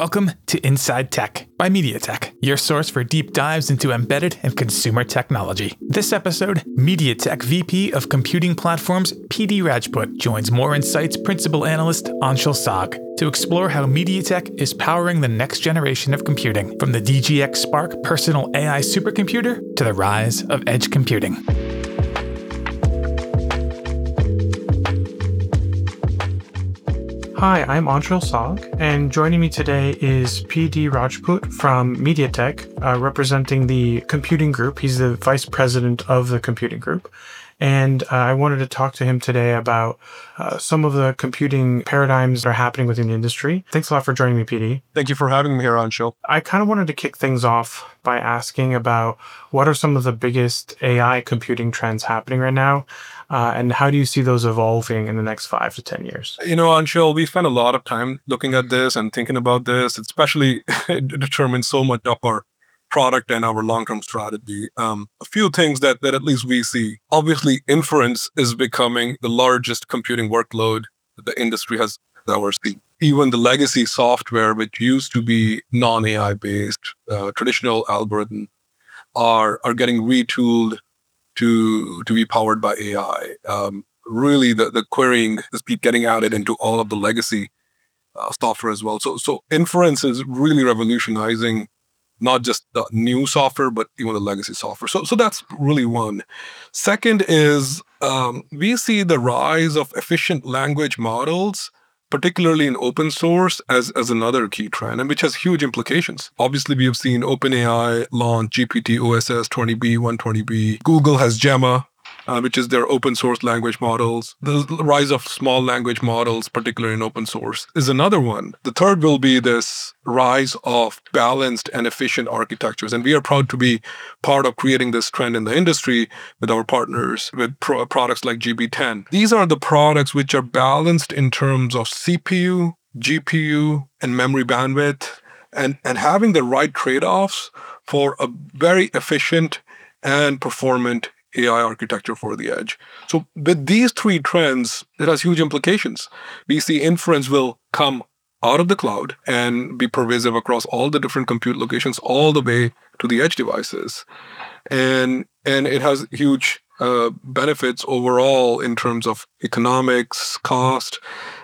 Welcome to Inside Tech by MediaTek, your source for deep dives into embedded and consumer technology. This episode, MediaTek VP of Computing Platforms PD Rajput joins More Insight's principal analyst Anshul Sag to explore how MediaTek is powering the next generation of computing, from the DGX Spark personal AI supercomputer to the rise of edge computing. Hi, I'm Anshul Sag, and joining me today is PD Rajput from MediaTek, representing the computing group. He's the vice president of the computing group. And I wanted to talk to him today about some of the computing paradigms that are happening within the industry. Thanks a lot for joining me, PD. Thank you for having me here, Anshul. I kind of wanted to kick things off by asking about what are some of the biggest AI computing trends happening right now, and how do you see those evolving in the next 5 to 10 years? You know, Anshul, we spent a lot of time looking at this and thinking about this, especially it determines so much of our product and our long-term strategy. A few things that at least we see. Obviously, inference is becoming the largest computing workload that the industry has ever seen. Even the legacy software, which used to be non-AI based, traditional algorithms, are getting retooled to be powered by AI. Really, the querying is getting added into all of the legacy software as well. So inference is really revolutionizing not just the new software, but even the legacy software. So that's really one. Second is we see the rise of efficient language models, particularly in open source, as another key trend, and which has huge implications. Obviously, we have seen OpenAI launch GPT-OSS 20B, 120B. Google has Gemma, which is their open source language models. The rise of small language models, particularly in open source, is another one. The third will be this rise of balanced and efficient architectures. And we are proud to be part of creating this trend in the industry with our partners, with products like GB10. These are the products which are balanced in terms of CPU, GPU, and memory bandwidth, and having the right trade-offs for a very efficient and performant AI architecture for the edge. So with these three trends, it has huge implications. We see inference will come out of the cloud and be pervasive across all the different compute locations, all the way to the edge devices. And it has huge benefits overall in terms of economics, cost,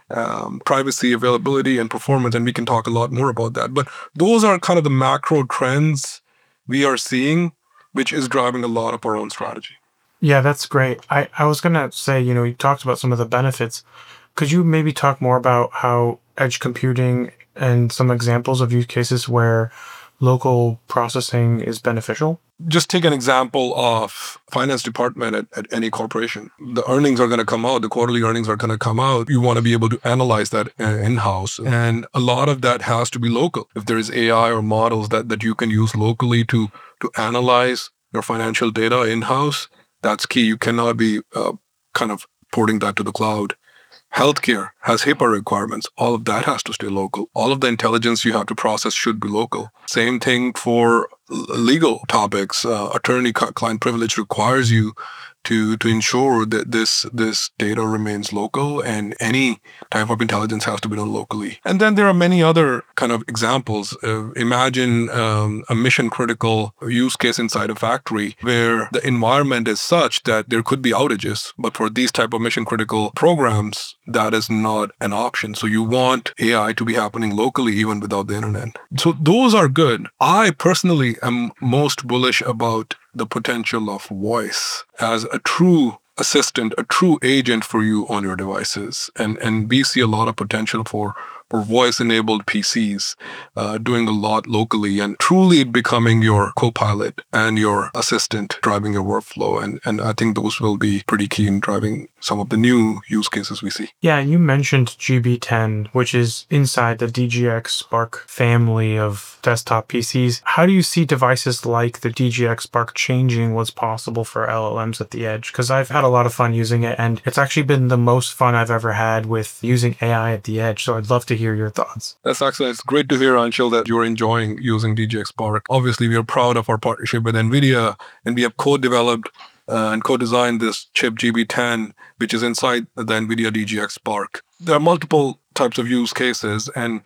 privacy, availability, and performance. And we can talk a lot more about that. But those are kind of the macro trends we are seeing, which is driving a lot of our own strategy. Yeah, that's great. I was going to say, you talked about some of the benefits. Could you maybe talk more about how edge computing and some examples of use cases where local processing is beneficial? Just take an example of finance department at any corporation. The earnings are going to come out. The quarterly earnings are going to come out. You want to be able to analyze that in-house. And a lot of that has to be local. If there is AI or models that you can use locally to analyze your financial data in-house, that's key. You cannot be kind of porting that to the cloud. Healthcare has HIPAA requirements. All of that has to stay local. All of the intelligence you have to process should be local. Same thing for legal topics. Attorney-client privilege requires you to ensure that this data remains local, and any type of intelligence has to be done locally. And then there are many other kind of examples. Imagine a mission-critical use case inside a factory where the environment is such that there could be outages. But for these type of mission-critical programs, that is not an option. So you want AI to be happening locally even without the internet. So those are good. I personally am most bullish about the potential of voice as a true assistant, a true agent for you on your devices. And we see a lot of potential for voice-enabled PCs doing a lot locally and truly becoming your co-pilot and your assistant driving your workflow. And I think those will be pretty key in driving some of the new use cases we see. Yeah, you mentioned GB10, which is inside the DGX Spark family of desktop PCs. How do you see devices like the DGX Spark changing what's possible for LLMs at the edge? Because I've had a lot of fun using it, and it's actually been the most fun I've ever had with using AI at the edge. So I'd love to hear your thoughts. That's excellent. It's great to hear, Anshul, that you're enjoying using DGX Spark. Obviously, we are proud of our partnership with NVIDIA, and we have co-developed and co-designed this chip GB10, which is inside the NVIDIA DGX Spark. There are multiple types of use cases, and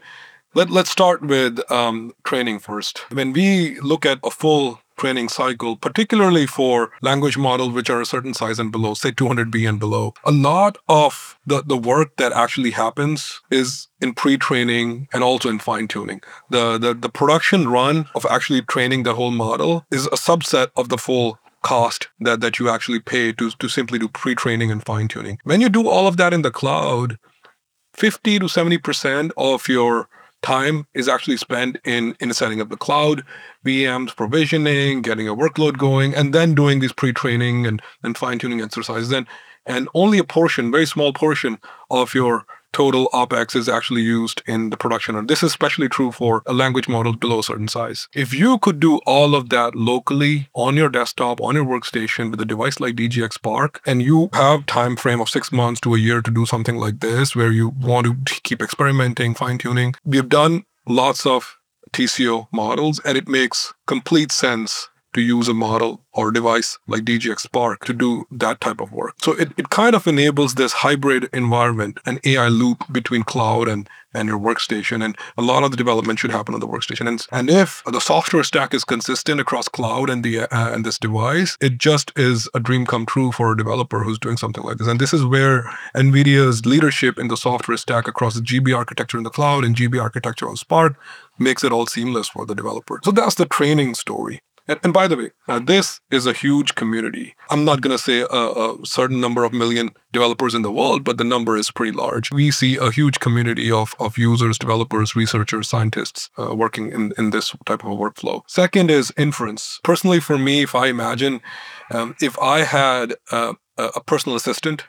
Let's start with training first. When we look at a full training cycle, particularly for language models which are a certain size and below, say 200B and below, a lot of the work that actually happens is in pre-training and also in fine-tuning. The production run of actually training the whole model is a subset of the full cost that you actually pay to simply do pre-training and fine-tuning. When you do all of that in the cloud, 50 to 70% of your time is actually spent in setting up the cloud, VMs, provisioning, getting a workload going, and then doing these pre-training and fine-tuning exercises. And only a portion, very small portion of your total OpEx is actually used in the production. And this is especially true for a language model below a certain size. If you could do all of that locally on your desktop, on your workstation with a device like DGX Spark, and you have time frame of 6 months to a year to do something like this, where you want to keep experimenting, fine-tuning, we've done lots of TCO models, and it makes complete sense to use a model or device like DGX Spark to do that type of work. So it kind of enables this hybrid environment, an AI loop between cloud and your workstation. And a lot of the development should happen on the workstation. And if the software stack is consistent across cloud and this device, it just is a dream come true for a developer who's doing something like this. And this is where NVIDIA's leadership in the software stack across the GB architecture in the cloud and GB architecture on Spark makes it all seamless for the developer. So that's the training story. And by the way, this is a huge community. I'm not going to say a certain number of million developers in the world, but the number is pretty large. We see a huge community of users, developers, researchers, scientists working in this type of a workflow. Second is inference. Personally, for me, if I imagine, if I had a personal assistant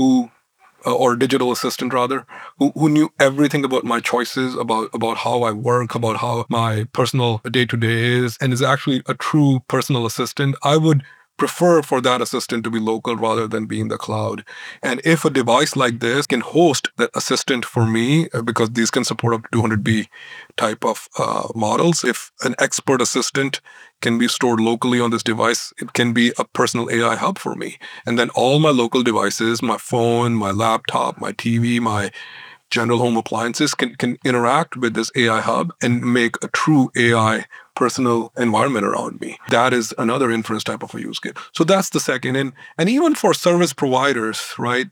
or digital assistant rather, who knew everything about my choices, about how I work, about how my personal day-to-day is, and is actually a true personal assistant, I would prefer for that assistant to be local rather than be in the cloud. And if a device like this can host that assistant for me, because these can support up to 200B type of models, if an expert assistant can be stored locally on this device, it can be a personal AI hub for me. And then all my local devices, my phone, my laptop, my TV, my general home appliances can interact with this AI hub and make a true AI personal environment around me. That is another inference type of a use case. So that's the second. And even for service providers, right?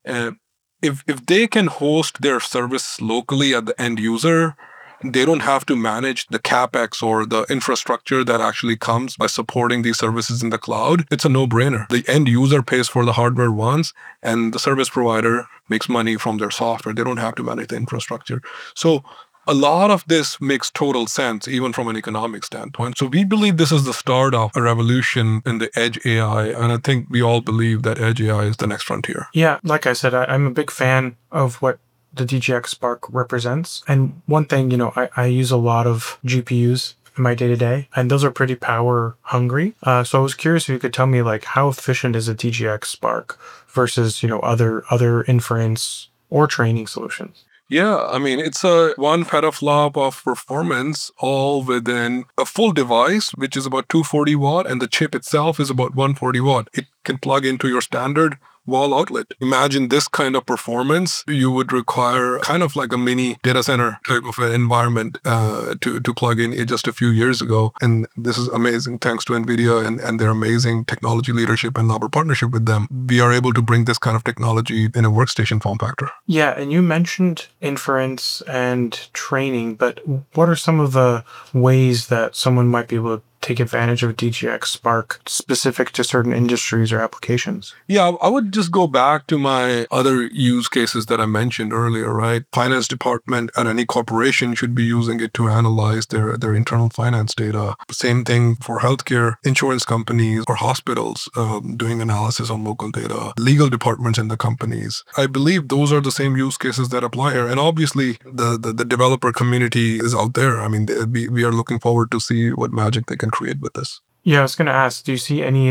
If they can host their service locally at the end user, they don't have to manage the CapEx or the infrastructure that actually comes by supporting these services in the cloud. It's a no-brainer. The end user pays for the hardware once, and the service provider makes money from their software. They don't have to manage the infrastructure. So a lot of this makes total sense, even from an economic standpoint. So we believe this is the start of a revolution in the edge AI. And I think we all believe that edge AI is the next frontier. Yeah, like I said, I'm a big fan of what the DGX Spark represents. And one thing, I use a lot of GPUs in my day-to-day, and those are pretty power hungry. So I was curious if you could tell me, how efficient is a DGX Spark versus, other inference or training solutions? Yeah, I mean, it's a 1 petaflop of performance all within a full device, which is about 240 watt, and the chip itself is about 140 watt. It can plug into your standard wall outlet. Imagine this kind of performance. You would require kind of like a mini data center type of an environment to plug in just a few years ago. And this is amazing thanks to NVIDIA and their amazing technology leadership and our partnership with them. We are able to bring this kind of technology in a workstation form factor. Yeah, and you mentioned inference and training, but what are some of the ways that someone might be able to take advantage of DGX Spark specific to certain industries or applications? Yeah, I would just go back to my other use cases that I mentioned earlier, right? Finance department at any corporation should be using it to analyze their internal finance data. Same thing for healthcare, insurance companies or hospitals doing analysis on local data, legal departments in the companies. I believe those are the same use cases that apply here. And obviously, the developer community is out there. I mean, we are looking forward to see what magic they can create with this. Yeah, I was going to ask, do you see any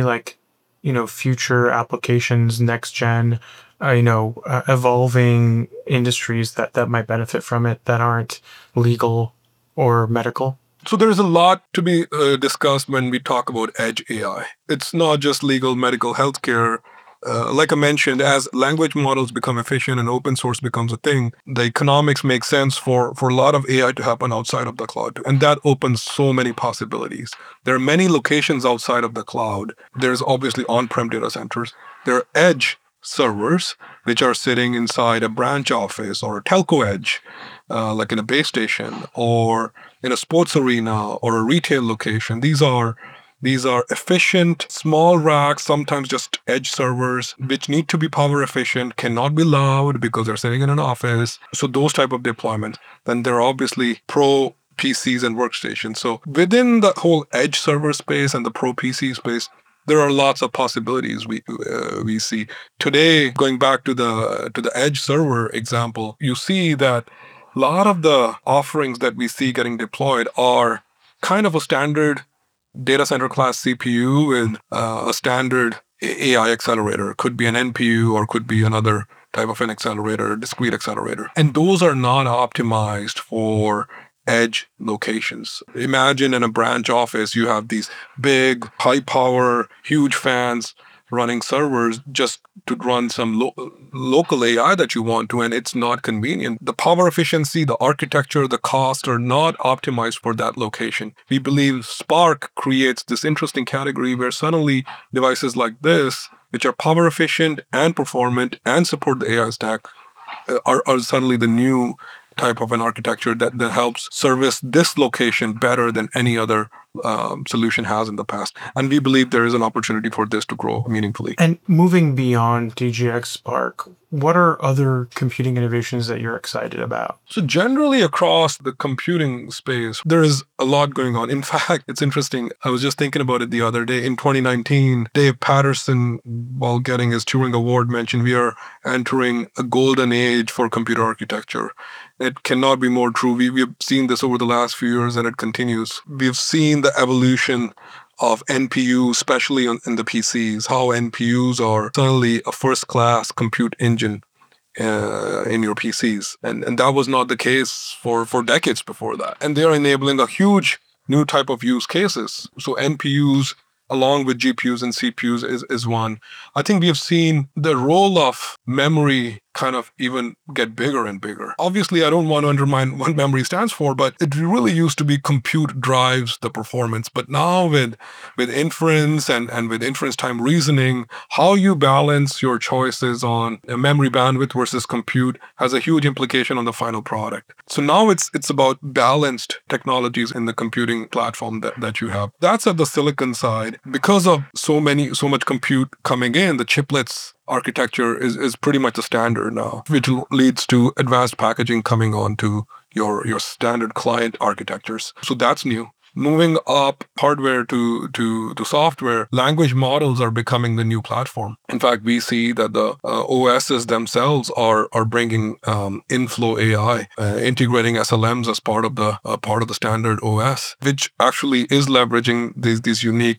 future applications, next gen, evolving industries that might benefit from it that aren't legal or medical? So there's a lot to be discussed when we talk about edge AI. It's not just legal, medical, healthcare. like I mentioned, as language models become efficient and open source becomes a thing, the economics make sense for a lot of AI to happen outside of the cloud. And that opens so many possibilities. There are many locations outside of the cloud. There's obviously on-prem data centers. There are edge servers, which are sitting inside a branch office or a telco edge, like in a base station or in a sports arena or a retail location. These are efficient, small racks, sometimes just edge servers, which need to be power efficient, cannot be loud because they're sitting in an office. So those type of deployments. Then there are obviously pro PCs and workstations. So within the whole edge server space and the pro PC space, there are lots of possibilities we see today. Going back to the edge server example, you see that a lot of the offerings that we see getting deployed are kind of a standard data center class CPU with a standard AI accelerator. Could be an NPU or could be another type of an accelerator, discrete accelerator. And those are not optimized for edge locations. Imagine in a branch office, you have these big, high power, huge fans running servers just to run some local AI that you want to, and it's not convenient. The power efficiency, the architecture, the cost are not optimized for that location. We believe Spark creates this interesting category where suddenly devices like this, which are power efficient and performant and support the AI stack, are suddenly the new type of an architecture that helps service this location better than any other solution has in the past. And we believe there is an opportunity for this to grow meaningfully. And moving beyond DGX Spark, what are other computing innovations that you're excited about? So generally across the computing space, there is a lot going on. In fact, it's interesting. I was just thinking about it the other day. In 2019, Dave Patterson, while getting his Turing Award, mentioned we are entering a golden age for computer architecture. It cannot be more true. We've seen this over the last few years and it continues. We've seen the evolution of NPU, especially in the PCs, how NPUs are suddenly a first-class compute engine in your PCs. And that was not the case for decades before that. And they are enabling a huge new type of use cases. So NPUs, along with GPUs and CPUs, is one. I think we have seen the role of memory kind of even get bigger and bigger. Obviously, I don't want to undermine what memory stands for, but it really used to be compute drives the performance. But now with inference and with inference time reasoning, how you balance your choices on memory bandwidth versus compute has a huge implication on the final product. So now it's about balanced technologies in the computing platform that you have. That's at the silicon side. Because of so much compute coming in, the chiplets architecture is pretty much the standard now, which leads to advanced packaging coming on to your standard client architectures. So that's new. Moving up hardware to software, language models are becoming the new platform. In fact, we see that the OSs themselves are bringing inflow AI, integrating SLMs as part of the standard OS, which actually is leveraging these unique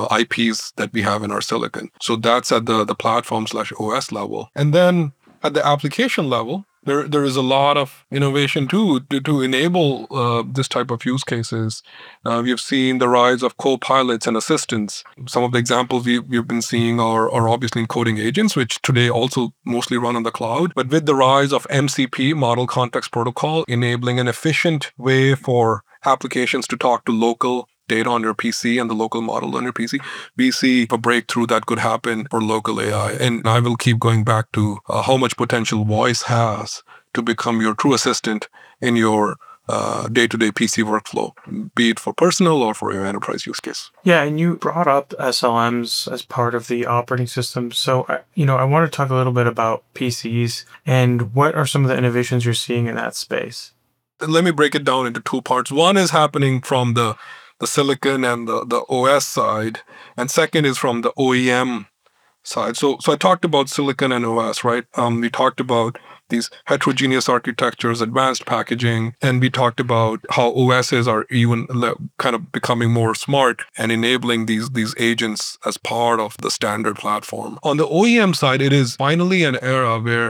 IPs that we have in our silicon. So that's at the platform/OS level. And then at the application level, there is a lot of innovation too to enable this type of use cases. We have seen the rise of co-pilots and assistants. Some of the examples we've been seeing are obviously in coding agents, which today also mostly run on the cloud. But with the rise of MCP, Model Context Protocol, enabling an efficient way for applications to talk to local data on your PC and the local model on your PC, we see a breakthrough that could happen for local AI. And I will keep going back to how much potential voice has to become your true assistant in your day-to-day PC workflow, be it for personal or for your enterprise use case. Yeah, and you brought up SLMs as part of the operating system. So, I want to talk a little bit about PCs and what are some of the innovations you're seeing in that space? Let me break it down into two parts. One is happening from the silicon and the OS side, and second is from the OEM side. So I talked about silicon and OS, right? We talked about these heterogeneous architectures, advanced packaging, and we talked about how OSs are even kind of becoming more smart and enabling these agents as part of the standard platform. On the OEM side, it is finally an era where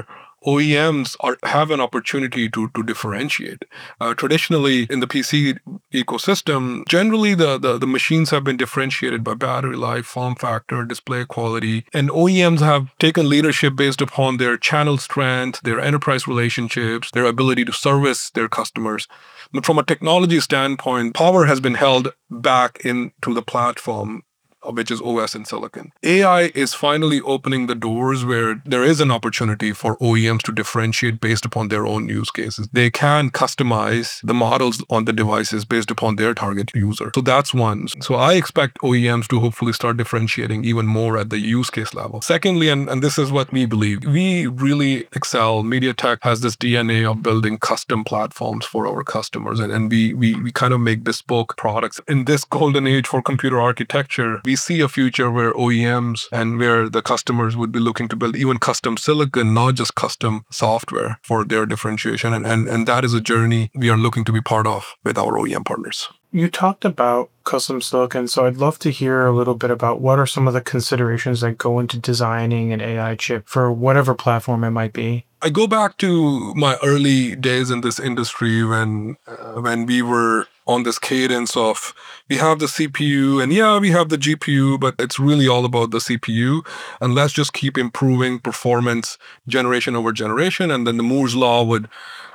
OEMs have an opportunity to differentiate. Traditionally, in the PC ecosystem, generally the machines have been differentiated by battery life, form factor, display quality, and OEMs have taken leadership based upon their channel strength, their enterprise relationships, their ability to service their customers. But from a technology standpoint, power has been held back into the platform, which is OS and silicon. AI is finally opening the doors where there is an opportunity for OEMs to differentiate based upon their own use cases. They can customize the models on the devices based upon their target user. So that's one. So I expect OEMs to hopefully start differentiating even more at the use case level. Secondly, and this is what we believe, we really excel. MediaTek has this DNA of building custom platforms for our customers, and we kind of make bespoke products. In this golden age for computer architecture, we see a future where OEMs and where the customers would be looking to build even custom silicon, not just custom software for their differentiation. And that is a journey we are looking to be part of with our OEM partners. You talked about custom silicon, so I'd love to hear a little bit about what are some of the considerations that go into designing an AI chip for whatever platform it might be. I go back to my early days in this industry when we were on this cadence of we have the CPU and we have the GPU, but it's really all about the CPU. And let's just keep improving performance generation over generation. And then the Moore's law would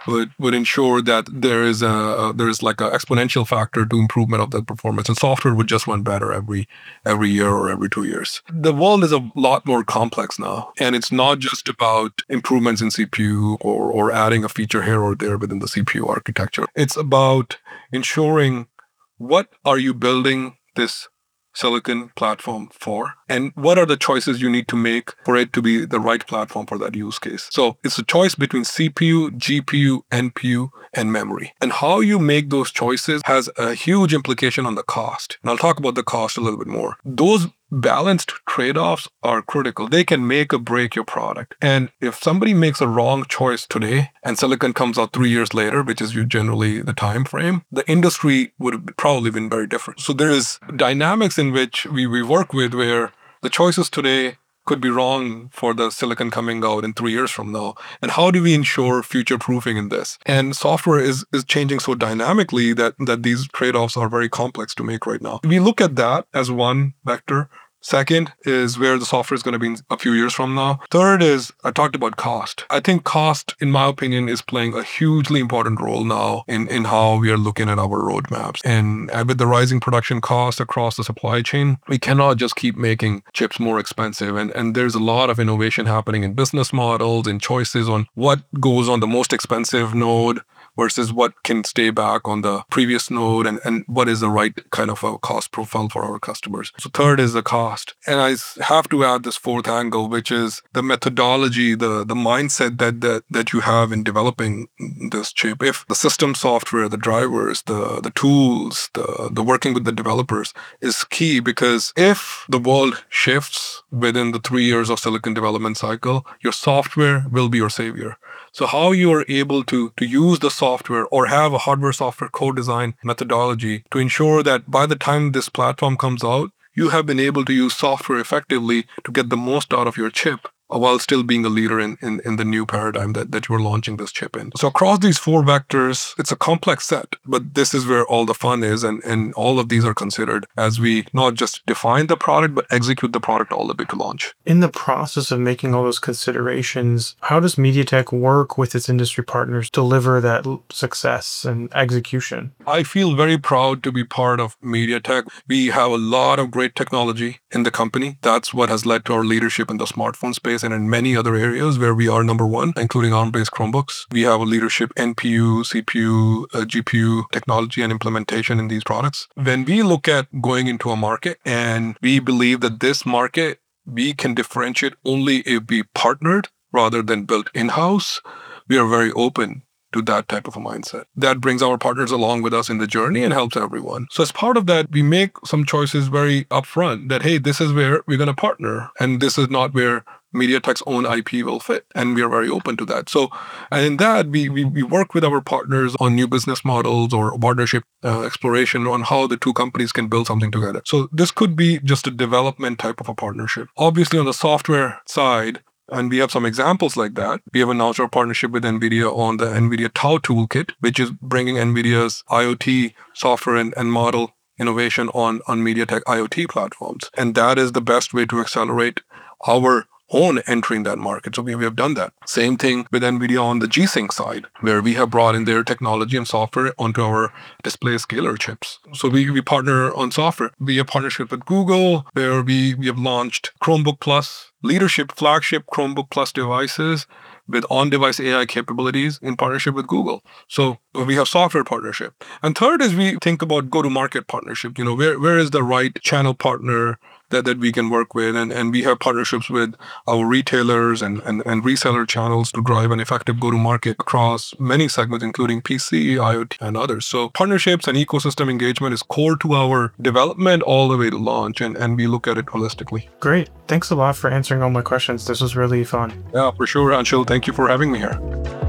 ensure that there is like an exponential factor to improvement of that performance, and software would just run better every year or every 2 years. The world is a lot more complex now, and it's not just about improvements in CPU or adding a feature here or there within the CPU architecture. It's about ensuring what are you building this silicon platform for, and what are the choices you need to make for it to be the right platform for that use case. So it's a choice between CPU, GPU, NPU, and memory. And how you make those choices has a huge implication on the cost. And I'll talk about the cost a little bit more. Those balanced trade-offs are critical. They can make or break your product. And if somebody makes a wrong choice today and silicon comes out 3 years later, which is generally the time frame, the industry would have probably been very different. So there is dynamics in which we work with where the choices today could be wrong for the silicon coming out in 3 years from now. And how do we ensure future proofing in this? And software is changing so dynamically that these trade-offs are very complex to make right now. We look at that as one vector. Second is where the software is going to be in a few years from now. Third is, I talked about cost. I think cost, in my opinion, is playing a hugely important role now in how we are looking at our roadmaps. And with the rising production costs across the supply chain, we cannot just keep making chips more expensive. And there's a lot of innovation happening in business models and choices on what goes on the most expensive node versus what can stay back on the previous node, and what is the right kind of a cost profile for our customers. So third is the cost. And I have to add this fourth angle, which is the methodology, the mindset that you have in developing this chip. If the system software, the drivers, the tools, the working with the developers is key, because if the world shifts within the 3 years of silicon development cycle, your software will be your savior. So how you are able to use the software or have a hardware-software co-design methodology to ensure that by the time this platform comes out, you have been able to use software effectively to get the most out of your chip while still being a leader in the new paradigm that you are launching this chip in. So across these four vectors, it's a complex set, but this is where all the fun is, and all of these are considered as we not just define the product, but execute the product all the way to launch. In the process of making all those considerations, how does MediaTek work with its industry partners to deliver that success and execution? I feel very proud to be part of MediaTek. We have a lot of great technology in the company. That's what has led to our leadership in the smartphone space and in many other areas where we are number one, including ARM-based Chromebooks. We have a leadership NPU, CPU, GPU technology and implementation in these products. When we look at going into a market, and we believe that this market, we can differentiate only if we partnered rather than built in-house, we are very open to that type of a mindset. That brings our partners along with us in the journey and helps everyone. So as part of that, we make some choices very upfront that, hey, this is where we're going to partner, and this is not where MediaTek's own IP will fit. And we are very open to that. So, and in that, we work with our partners on new business models or partnership exploration on how the two companies can build something together. So this could be just a development type of a partnership. Obviously, on the software side, And we have some examples like that. We have announced our partnership with NVIDIA on the NVIDIA Tau Toolkit, which is bringing NVIDIA's IoT software and model innovation on MediaTek IoT platforms. And that is the best way to accelerate our own entering that market. So we have done that. Same thing with NVIDIA on the G-Sync side, where we have brought in their technology and software onto our display scaler chips. So we partner on software. We have partnership with Google, where we have launched Chromebook Plus leadership flagship Chromebook Plus devices with on-device AI capabilities in partnership with Google. So we have software partnership. And third is we think about go-to-market partnership. Where is the right channel partner that we can work with? And we have partnerships with our retailers and reseller channels to drive an effective go-to-market across many segments, including PC, IoT, and others. So partnerships and ecosystem engagement is core to our development all the way to launch, and we look at it holistically. Great. Thanks a lot for answering all my questions. This was really fun. Yeah, for sure, Anshul. Thank you for having me here.